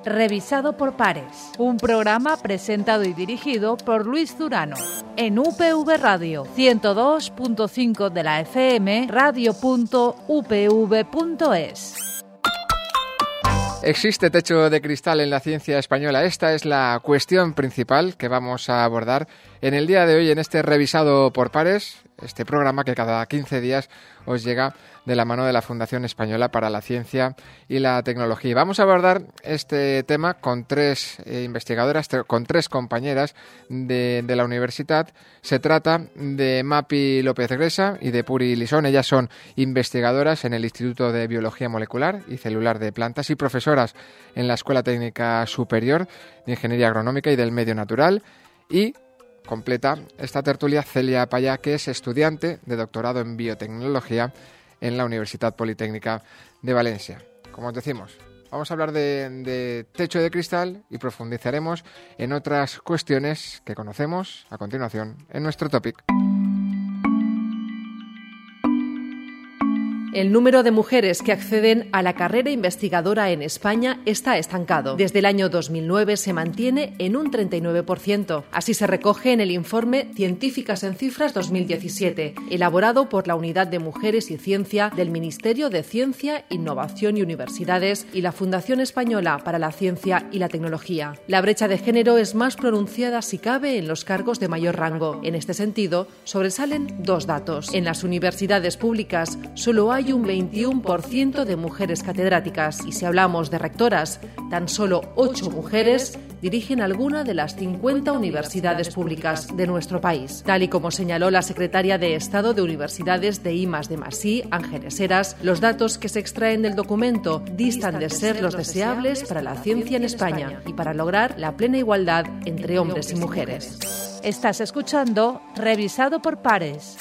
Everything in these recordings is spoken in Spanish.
Revisado por pares. Un programa presentado y dirigido por Luis Zurano. En UPV Radio, 102.5 de la FM, radio.upv.es. ¿Existe techo de cristal en la ciencia española? Esta es la cuestión principal que vamos a abordar en el día de hoy en este Revisado por Pares, este programa que cada 15 días os llega de la mano de la Fundación Española para la Ciencia y la Tecnología. Y vamos a abordar este tema con tres investigadoras, con tres compañeras de la universidad. Se trata de Mapi López Gresa y de Puri Lisón. Ellas son investigadoras en el Instituto de Biología Molecular y Celular de Plantas y profesoras en la Escuela Técnica Superior de Ingeniería Agronómica y del Medio Natural. Y completa esta tertulia Celia Payá, que es estudiante de doctorado en biotecnología en la Universidad Politécnica de Valencia. Como os decimos, vamos a hablar de techo de cristal y profundizaremos en otras cuestiones que conocemos a continuación en nuestro topic. El número de mujeres que acceden a la carrera investigadora en España está estancado. Desde el año 2009 se mantiene en un 39%. Así se recoge en el informe Científicas en Cifras 2017, elaborado por la Unidad de Mujeres y Ciencia del Ministerio de Ciencia, Innovación y Universidades y la Fundación Española para la Ciencia y la Tecnología. La brecha de género es más pronunciada si cabe en los cargos de mayor rango. En este sentido, sobresalen dos datos. En las universidades públicas solo hay un 21% de mujeres catedráticas y si hablamos de rectoras, tan solo 8 mujeres dirigen alguna de las 50 universidades públicas de nuestro país. Tal y como señaló la secretaria de Estado de Universidades de I+D+I, Ángeles Heras, los datos que se extraen del documento distan de ser los deseables para la ciencia en España y para lograr la plena igualdad entre hombres y mujeres. Estás escuchando Revisado por Pares.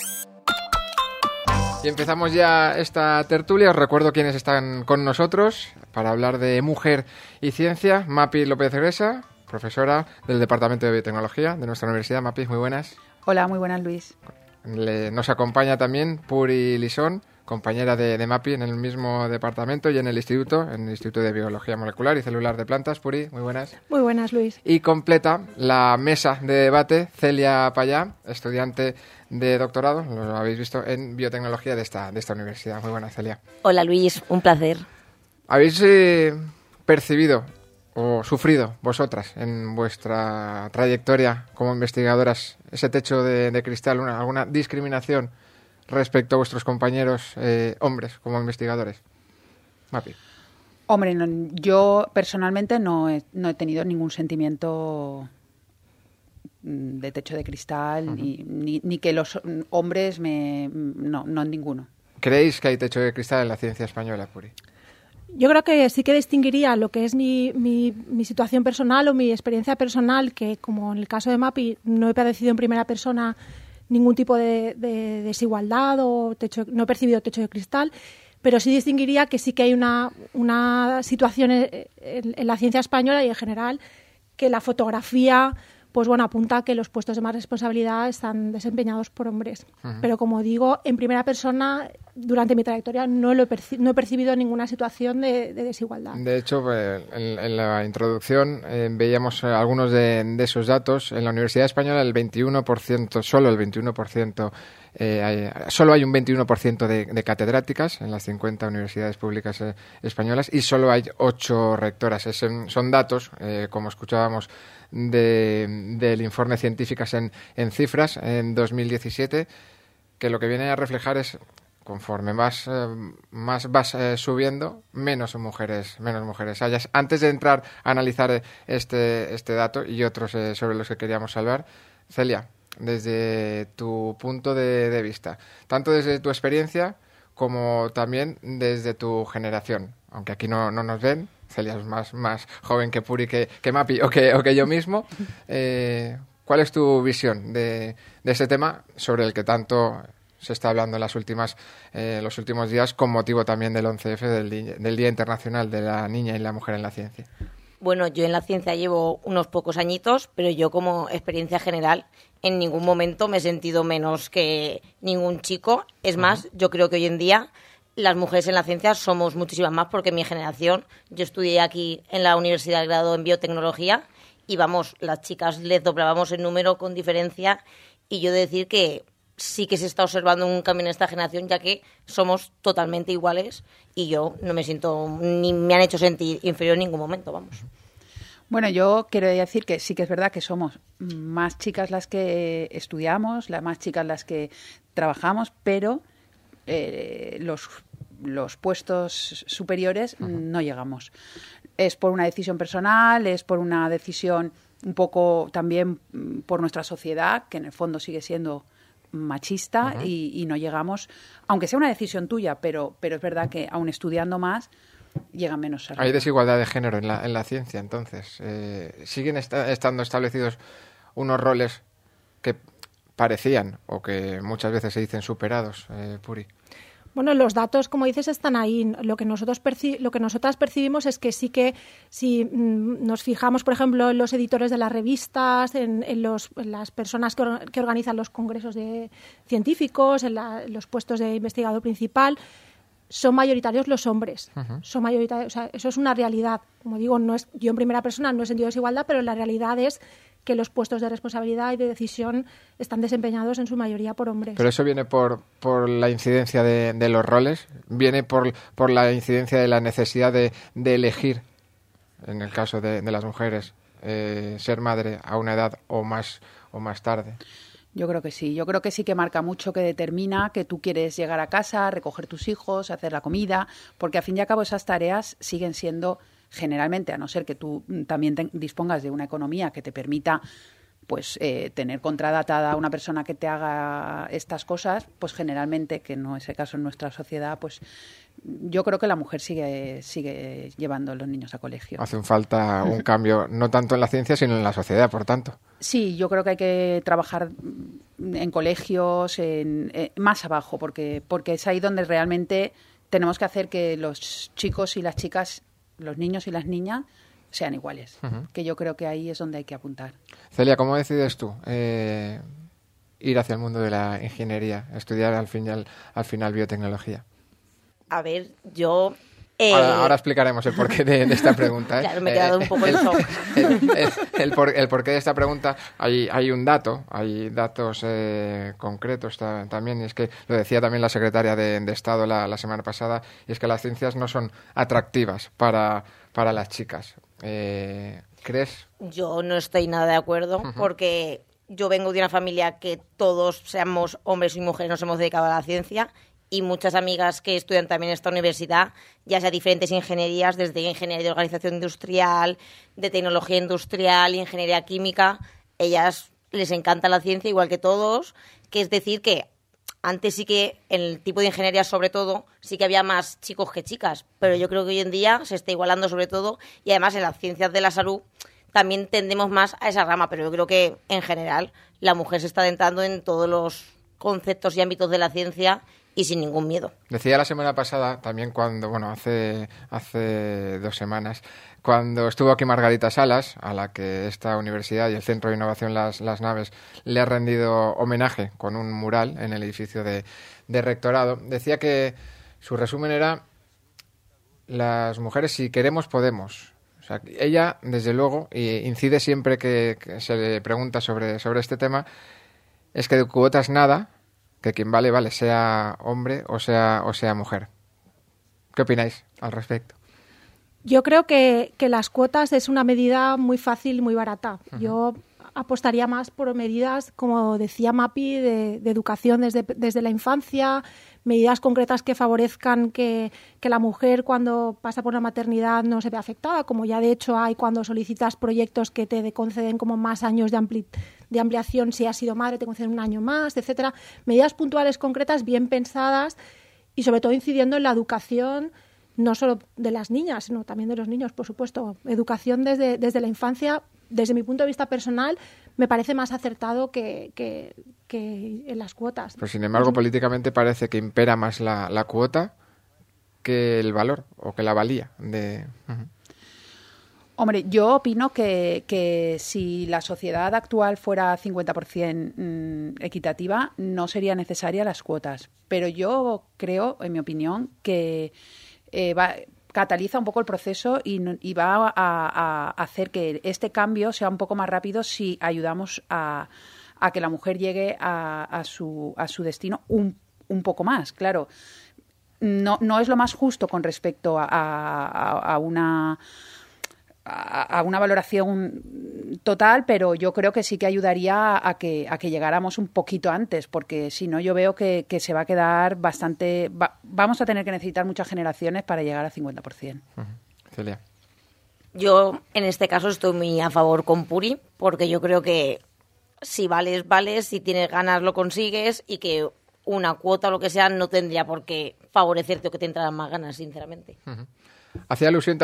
Y empezamos ya esta tertulia. Os recuerdo quiénes están con nosotros para hablar de mujer y ciencia. Mapi López Gresa, profesora del Departamento de Biotecnología de nuestra universidad. Mapi, muy buenas. Hola, muy buenas, Luis. Nos acompaña también Puri Lisón, compañera de Mapi en el mismo departamento y en el Instituto de Biología Molecular y Celular de Plantas. Puri, muy buenas. Muy buenas, Luis. Y completa la mesa de debate Celia Payá, estudiante de doctorado, lo habéis visto, en biotecnología de esta universidad. Muy buenas, Celia. Hola, Luis, un placer. ¿Habéis percibido o sufrido vosotras en vuestra trayectoria como investigadoras ese techo de cristal, alguna discriminación respecto a vuestros compañeros hombres como investigadores? Mapi. Hombre, yo personalmente no he tenido ningún sentimiento de techo de cristal, uh-huh, ni que los hombres no ninguno. ¿Creéis que hay techo de cristal en la ciencia española, Puri? Yo creo que sí que distinguiría lo que es mi situación personal o mi experiencia personal, que como en el caso de Mapi no he padecido en primera persona ningún tipo de desigualdad o no he percibido techo de cristal, pero sí distinguiría que sí que hay una situación en la ciencia española y en general que la fotografía pues bueno, apunta a que los puestos de más responsabilidad están desempeñados por hombres. Uh-huh. Pero como digo, en primera persona, durante mi trayectoria no he percibido ninguna situación de desigualdad. De hecho, en la introducción veíamos algunos de esos datos. En la Universidad Española el 21%, solo el 21%, solo hay un 21% de catedráticas en las 50 universidades públicas españolas y solo hay 8 rectoras. Son datos, como escuchábamos, del informe Científicas en Cifras en 2017, que lo que viene a reflejar es conforme más vas subiendo, menos mujeres hayas. Antes de entrar a analizar este dato y otros sobre los que queríamos hablar, Celia, desde tu punto de vista, tanto desde tu experiencia como también desde tu generación, aunque aquí no nos ven, Celia es más joven que Puri, que Mapi o que yo mismo, ¿cuál es tu visión de este tema sobre el que tanto se está hablando en los últimos días, con motivo también del 11F, del Día Internacional de la Niña y la Mujer en la Ciencia? Bueno, yo en la ciencia llevo unos pocos añitos, pero yo como experiencia general en ningún momento me he sentido menos que ningún chico. Es más, yo creo que hoy en día las mujeres en la ciencia somos muchísimas más, porque en mi generación, yo estudié aquí en la Universidad de Grado en Biotecnología y vamos, las chicas les doblábamos el número con diferencia, y yo he de decir que sí que se está observando un cambio en esta generación, ya que somos totalmente iguales y yo no me siento, ni me han hecho sentir inferior en ningún momento, vamos. Bueno, yo quiero decir que sí que es verdad que somos más chicas las que estudiamos, las más chicas las que trabajamos, pero los puestos superiores no llegamos. Es por una decisión personal, es por una decisión un poco también por nuestra sociedad, que en el fondo sigue siendo machista, y no llegamos, aunque sea una decisión tuya, pero es verdad que aún estudiando más llegan menos arriba. Hay desigualdad de género en la ciencia, entonces. ¿Siguen estando establecidos unos roles que parecían o que muchas veces se dicen superados, Puri? Bueno, los datos, como dices, están ahí. Lo que nosotras percibimos es que sí que si nos fijamos, por ejemplo, en los editores de las revistas, en las personas que organizan los congresos de científicos, en los puestos de investigador principal, son mayoritarios los hombres. Son mayoritarios, o sea, eso es una realidad. Como digo, yo en primera persona no he sentido desigualdad, pero la realidad es que los puestos de responsabilidad y de decisión están desempeñados en su mayoría por hombres. ¿Pero eso viene por la incidencia de los roles? ¿Viene por la incidencia de la necesidad de elegir, en el caso de las mujeres, ser madre a una edad o más tarde? Yo creo que sí. Yo creo que sí que marca mucho, que determina que tú quieres llegar a casa, recoger tus hijos, hacer la comida, porque al fin y al cabo esas tareas siguen siendo, generalmente, a no ser que tú también dispongas de una economía que te permita pues tener contratada a una persona que te haga estas cosas, pues generalmente, que no es el caso en nuestra sociedad, pues yo creo que la mujer sigue llevando a los niños a colegio. Hace falta un cambio, no tanto en la ciencia, sino en la sociedad, por tanto. Sí, yo creo que hay que trabajar en colegios, más abajo, porque es ahí donde realmente tenemos que hacer que los chicos y las chicas, los niños y las niñas, sean iguales. Que yo creo que ahí es donde hay que apuntar. Celia, ¿cómo decides tú ir hacia el mundo de la ingeniería, estudiar al final biotecnología? A ver, yo... Ahora explicaremos el porqué de esta pregunta. Claro, me he quedado un poco en shock. El porqué de esta pregunta, hay un dato, hay datos concretos también, y es que lo decía también la secretaria de Estado la semana pasada, y es que las ciencias no son atractivas para las chicas. ¿Crees? Yo no estoy nada de acuerdo, porque yo vengo de una familia que todos, seamos hombres y mujeres, nos hemos dedicado a la ciencia, y muchas amigas que estudian también en esta universidad, ya sea diferentes ingenierías, desde ingeniería de organización industrial, de tecnología industrial, ingeniería química, ellas les encanta la ciencia igual que todos, que es decir que antes sí que en el tipo de ingeniería, sobre todo, sí que había más chicos que chicas, pero yo creo que hoy en día se está igualando sobre todo, y además en las ciencias de la salud también tendemos más a esa rama, pero yo creo que en general la mujer se está adentrando en todos los conceptos y ámbitos de la ciencia y sin ningún miedo. Decía la semana pasada, también hace 2 semanas, cuando estuvo aquí Margarita Salas, a la que esta universidad y el Centro de Innovación Las Naves le ha rendido homenaje con un mural en el edificio de rectorado, decía que su resumen era: las mujeres, si queremos, podemos. O sea, ella, desde luego, incide siempre que se le pregunta sobre este tema, es que de cuotas nada, que quien vale, sea hombre o sea mujer. ¿Qué opináis al respecto? Yo creo que las cuotas es una medida muy fácil, muy barata. Yo apostaría más por medidas, como decía Mapi, de educación desde la infancia, medidas concretas que favorezcan que la mujer, cuando pasa por la maternidad, no se vea afectada, como ya de hecho hay cuando solicitas proyectos que te conceden como más años de ampliación. Si has sido madre, te conceden un año más, etcétera. Medidas puntuales, concretas, bien pensadas, y sobre todo incidiendo en la educación, no solo de las niñas, sino también de los niños, por supuesto. Educación desde la infancia, desde mi punto de vista personal, me parece más acertado que en las cuotas. Pero sin embargo, políticamente parece que impera más la cuota que el valor o que la valía de... Hombre, yo opino que si la sociedad actual fuera 50% equitativa, no serían necesarias las cuotas. Pero yo creo, en mi opinión, que cataliza un poco el proceso y va a hacer que este cambio sea un poco más rápido si ayudamos a que la mujer llegue a su destino un poco más. Claro, no es lo más justo con respecto a una valoración total, pero yo creo que sí que ayudaría a que llegáramos un poquito antes, porque si no yo veo que se va a quedar bastante... vamos a tener que necesitar muchas generaciones para llegar al 50%. Celia. Yo en este caso estoy muy a favor con Puri, porque yo creo que si vales, vales, si tienes ganas lo consigues, y que una cuota o lo que sea no tendría por qué favorecerte o que te entraran más ganas, sinceramente. Hacía alusión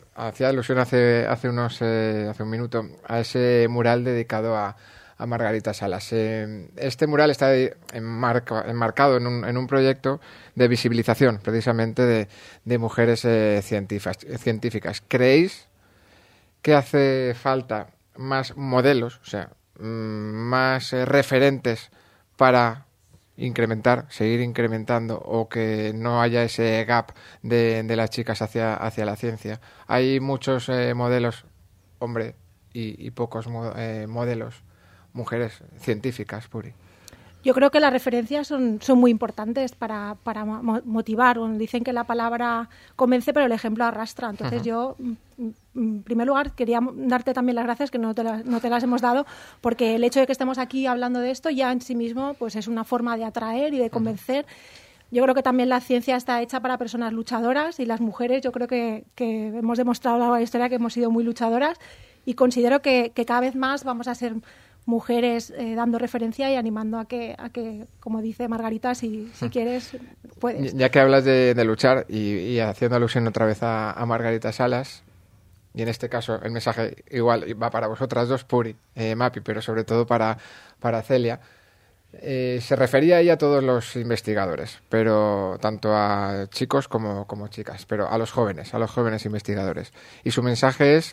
hace un minuto a ese mural dedicado a Margarita Salas. Este mural está enmarcado en un proyecto de visibilización, precisamente, de mujeres científicas. ¿Creéis que hace falta más modelos, o sea, más referentes para seguir incrementando, o que no haya ese gap de las chicas hacia la ciencia? Hay muchos modelos, hombre, y pocos modelos, mujeres científicas, Puri. Yo creo que las referencias son muy importantes para motivar. Bueno, dicen que la palabra convence, pero el ejemplo arrastra. Entonces yo, en primer lugar, quería darte también las gracias, que no te las hemos dado, porque el hecho de que estemos aquí hablando de esto ya en sí mismo pues es una forma de atraer y de convencer. Yo creo que también la ciencia está hecha para personas luchadoras, y las mujeres yo creo que hemos demostrado a lo largo de la historia que hemos sido muy luchadoras, y considero que cada vez más vamos a ser mujeres dando referencia y animando a que, como dice Margarita, si quieres, puedes. Ya que hablas de luchar y haciendo alusión otra vez a Margarita Salas, y en este caso el mensaje igual va para vosotras dos, Puri, Mapi, pero sobre todo para Celia. Se refería ahí a todos los investigadores, pero tanto a chicos como chicas, pero a los jóvenes investigadores. Y su mensaje es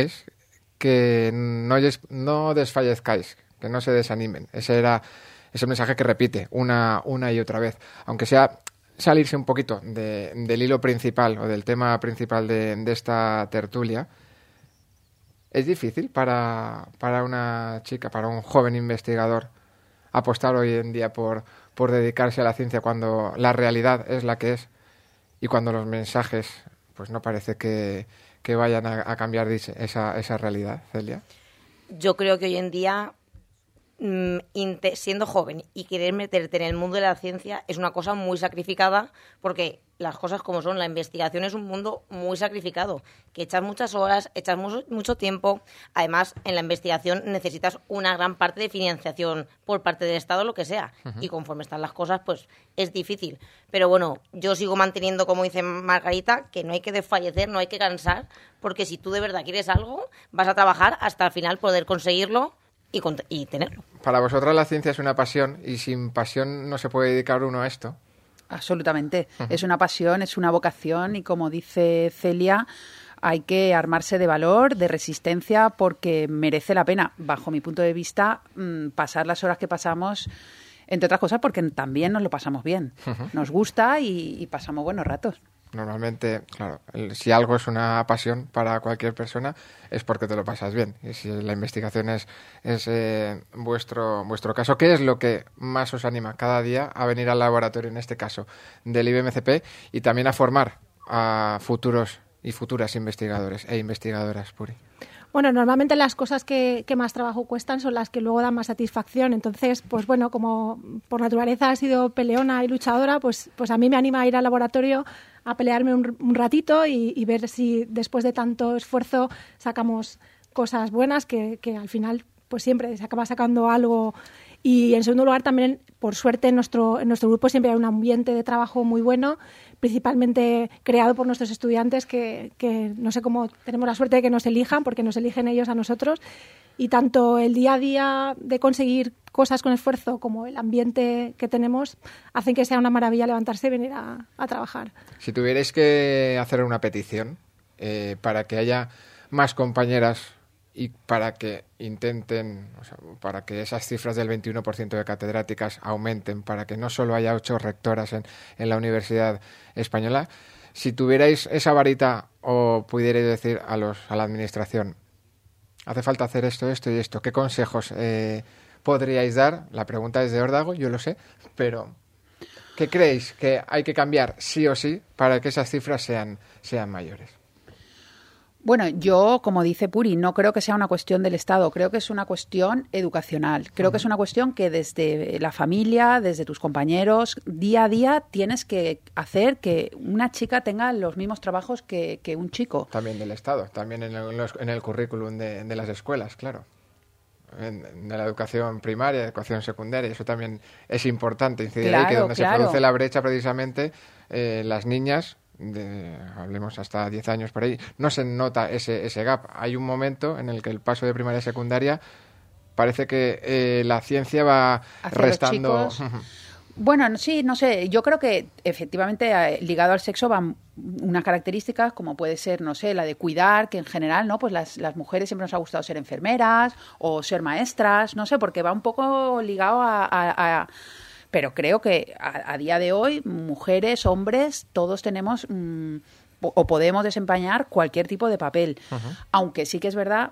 que no desfallezcáis, que no se desanimen. Ese era ese mensaje que repite una y otra vez, aunque sea salirse un poquito del hilo principal o del tema principal de esta tertulia. Es difícil para una chica, para un joven investigador, apostar hoy en día por dedicarse a la ciencia cuando la realidad es la que es, y cuando los mensajes pues no parece que vayan a cambiar esa realidad, Celia. Yo creo que hoy en día, siendo joven y querer meterte en el mundo de la ciencia es una cosa muy sacrificada, porque las cosas como son, la investigación es un mundo muy sacrificado, que echas muchas horas, echas mucho tiempo. Además, en la investigación necesitas una gran parte de financiación por parte del Estado, lo que sea, y conforme están las cosas, pues es difícil. Pero bueno, yo sigo manteniendo, como dice Margarita, que no hay que desfallecer, no hay que cansar, porque si tú de verdad quieres algo, vas a trabajar hasta el final poder conseguirlo y tenerlo. Para vosotras la ciencia es una pasión, y sin pasión no se puede dedicar uno a esto. Absolutamente. Es una pasión, es una vocación, y como dice Celia, hay que armarse de valor, de resistencia, porque merece la pena, bajo mi punto de vista, pasar las horas que pasamos, entre otras cosas porque también nos lo pasamos bien. Nos gusta y pasamos buenos ratos. Normalmente, claro, si algo es una pasión para cualquier persona es porque te lo pasas bien. Y si la investigación es vuestro caso, ¿qué es lo que más os anima cada día a venir al laboratorio, en este caso del IBMCP, y también a formar a futuros y futuras investigadores e investigadoras, Puri? Bueno, normalmente las cosas que más trabajo cuestan son las que luego dan más satisfacción. Entonces, pues bueno, como por naturaleza he sido peleona y luchadora, pues a mí me anima a ir al laboratorio a pelearme un ratito y ver si después de tanto esfuerzo sacamos cosas buenas, que al final pues siempre se acaba sacando algo. Y en segundo lugar también, por suerte, en nuestro grupo siempre hay un ambiente de trabajo muy bueno, principalmente creado por nuestros estudiantes que no sé cómo tenemos la suerte de que nos elijan, porque nos eligen ellos a nosotros, y tanto el día a día de conseguir cosas con esfuerzo como el ambiente que tenemos hacen que sea una maravilla levantarse y venir a trabajar. Si tuvierais que hacer una petición para que haya más compañeras y para que intenten, o sea, para que esas cifras del 21% de catedráticas aumenten, para que no solo haya 8 rectoras en la Universidad Española. Si tuvierais esa varita o pudierais decir a la administración, hace falta hacer esto, esto y esto, ¿qué consejos podríais dar? La pregunta es de órdago, yo lo sé, pero ¿qué creéis que hay que cambiar sí o sí para que esas cifras sean mayores? Bueno, yo, como dice Puri, no creo que sea una cuestión del Estado, creo que es una cuestión educacional. Creo que es una cuestión que desde la familia, desde tus compañeros, día a día tienes que hacer que una chica tenga los mismos trabajos que un chico. También del Estado, también en el currículum de las escuelas, claro. De la educación primaria, educación secundaria, eso también es importante incidir ahí, que donde se produce la brecha precisamente, las niñas, hablemos hasta 10 años por ahí, no se nota ese gap. Hay un momento en el que el paso de primaria a secundaria parece que la ciencia va hacia restando. Bueno, sí, no sé, yo creo que efectivamente ligado al sexo van unas características como puede ser, no sé, la de cuidar, que en general, ¿no? Pues las mujeres siempre nos ha gustado ser enfermeras o ser maestras, no sé, porque va un poco ligado pero creo que a día de hoy, mujeres, hombres, todos tenemos o podemos desempeñar cualquier tipo de papel. Aunque sí que es verdad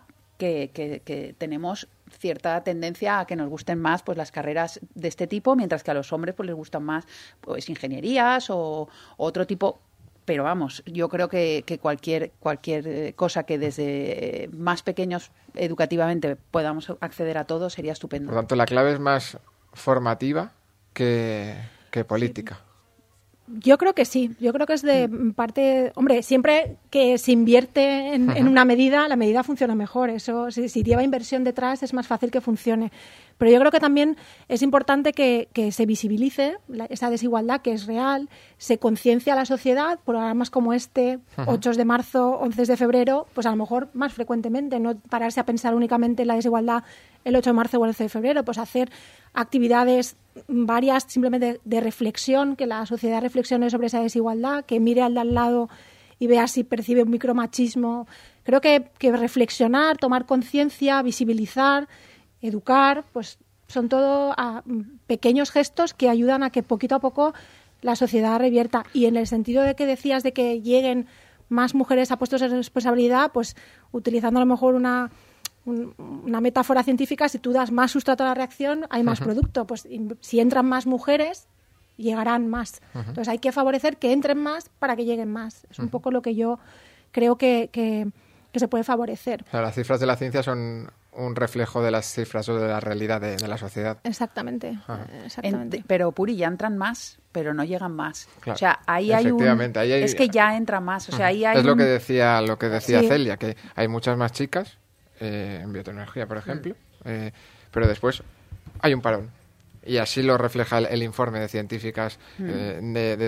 que tenemos cierta tendencia a que nos gusten más pues las carreras de este tipo, mientras que a los hombres pues les gustan más pues ingenierías o otro tipo. Pero vamos, yo creo que cualquier cosa que desde más pequeños educativamente podamos acceder a todo sería estupendo. Por tanto, la clave es más formativa que política. Yo creo que sí, yo creo que es de parte, hombre, siempre que se invierte en una medida, la medida funciona mejor, eso si lleva inversión detrás es más fácil que funcione, pero yo creo que también es importante que se visibilice esa desigualdad que es real, se conciencia a la sociedad, programas como este, 8 de marzo, 11 de febrero, pues a lo mejor más frecuentemente, no pararse a pensar únicamente en la desigualdad el 8 de marzo o el 11 de febrero, pues hacer actividades varias simplemente de reflexión, que la sociedad reflexione sobre esa desigualdad, que mire al de al lado y vea si percibe un micromachismo. Creo que reflexionar, tomar conciencia, visibilizar, educar, pues son todo pequeños gestos que ayudan a que poquito a poco la sociedad revierta. Y en el sentido de que decías de que lleguen más mujeres a puestos de responsabilidad, pues utilizando a lo mejor una metáfora científica, si tú das más sustrato a la reacción, hay más producto. Pues si entran más mujeres, llegarán más. Entonces hay que favorecer que entren más para que lleguen más. Es un poco lo que yo creo que se puede favorecer. O sea, las cifras de la ciencia son un reflejo de las cifras o de la realidad de la sociedad. Exactamente. Exactamente. Pero Puri, ya entran más, pero no llegan más. Claro, o sea, ahí es que ya entra más. O sea, ahí hay es lo que decía sí. Celia, que hay muchas más chicas en biotecnología, por ejemplo, pero después hay un parón. Y así lo refleja el informe de científicas de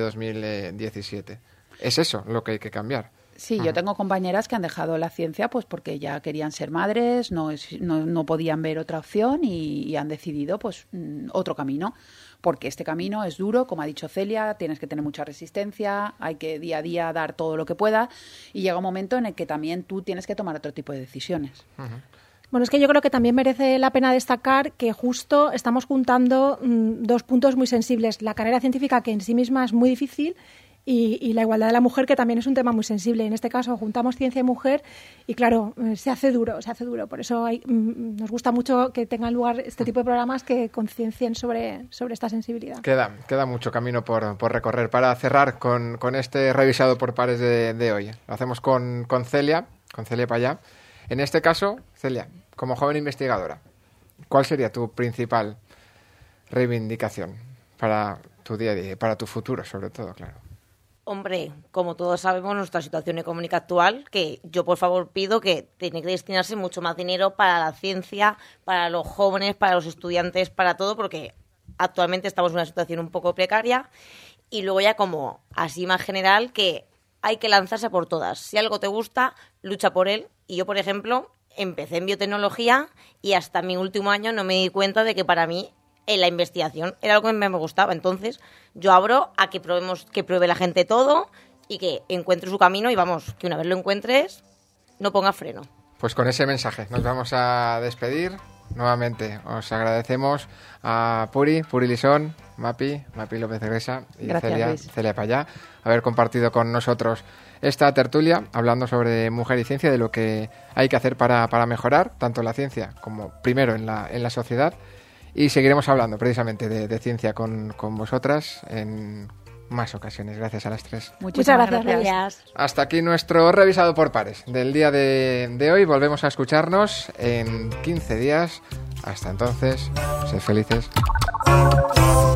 2017. Es eso lo que hay que cambiar. Sí, yo tengo compañeras que han dejado la ciencia pues porque ya querían ser madres, no podían ver otra opción y han decidido pues otro camino. Porque este camino es duro, como ha dicho Celia, tienes que tener mucha resistencia, hay que día a día dar todo lo que pueda y llega un momento en el que también tú tienes que tomar otro tipo de decisiones. Bueno, es que yo creo que también merece la pena destacar que justo estamos juntando dos puntos muy sensibles. La carrera científica, que en sí misma es muy difícil, y la igualdad de la mujer, que también es un tema muy sensible. En este caso juntamos ciencia y mujer y claro, se hace duro. Por eso nos gusta mucho que tengan lugar este tipo de programas que conciencien sobre esta sensibilidad. Queda mucho camino por recorrer. Para cerrar con este revisado por pares de hoy, lo hacemos con Celia Payá. En este caso, Celia, como joven investigadora, ¿cuál sería tu principal reivindicación para tu día a día y para tu futuro, sobre todo, claro? Hombre, como todos sabemos, nuestra situación económica actual, que yo por favor pido que tiene que destinarse mucho más dinero para la ciencia, para los jóvenes, para los estudiantes, para todo, porque actualmente estamos en una situación un poco precaria. Y luego ya como así más general, que hay que lanzarse por todas. Si algo te gusta, lucha por él. Y yo, por ejemplo, empecé en biotecnología y hasta mi último año no me di cuenta de que para mí en la investigación era algo que me gustaba. Entonces, yo abro a que pruebe la gente todo y que encuentre su camino y vamos, que una vez lo encuentres, no ponga freno. Pues con ese mensaje nos vamos a despedir. Nuevamente os agradecemos a Puri Lisón, Mapi López Gresa y Celia Payá haber compartido con nosotros esta tertulia hablando sobre mujer y ciencia, de lo que hay que hacer para mejorar tanto la ciencia como primero en la sociedad, y seguiremos hablando precisamente de ciencia con vosotras en más ocasiones. Gracias a las tres. Muchas gracias. Hasta aquí nuestro revisado por pares del día de hoy. Volvemos a escucharnos en 15 días. Hasta entonces, sed felices.